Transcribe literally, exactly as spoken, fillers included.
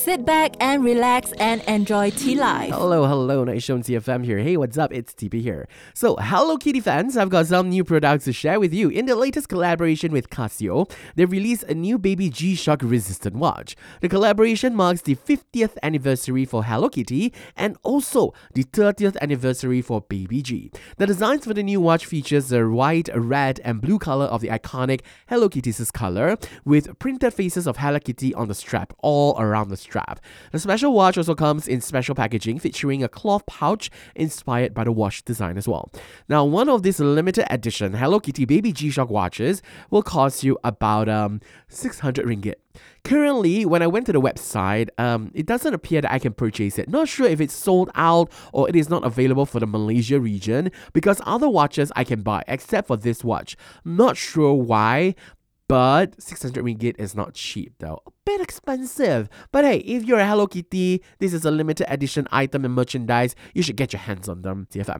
Sit back and relax and enjoy tea life. Hello, hello, Night Show T F M here. Hey, what's up? It's T P here. So, Hello Kitty fans, I've got some new products to share with you. In the latest collaboration with Casio, they've released a new baby G-Shock resistant watch. The collaboration marks the fiftieth anniversary for Hello Kitty and also the thirtieth anniversary for Baby G. The designs for the new watch features the white, red, and blue color of the iconic Hello Kitty's color, with printed faces of Hello Kitty on the strap all around the strap. The special watch also comes in special packaging featuring a cloth pouch inspired by the watch design as well. Now, one of these limited edition Hello Kitty Baby G-Shock watches will cost you about um six hundred ringgit. Currently, when I went to the website, um, it doesn't appear that I can purchase it. Not sure if it's sold out or it is not available for the Malaysia region, because other watches I can buy except for this watch. Not sure why, but six hundred ringgit is not cheap though. A bit expensive. But hey, if you're a Hello Kitty, this is a limited edition item and merchandise, you should get your hands on them. T F M.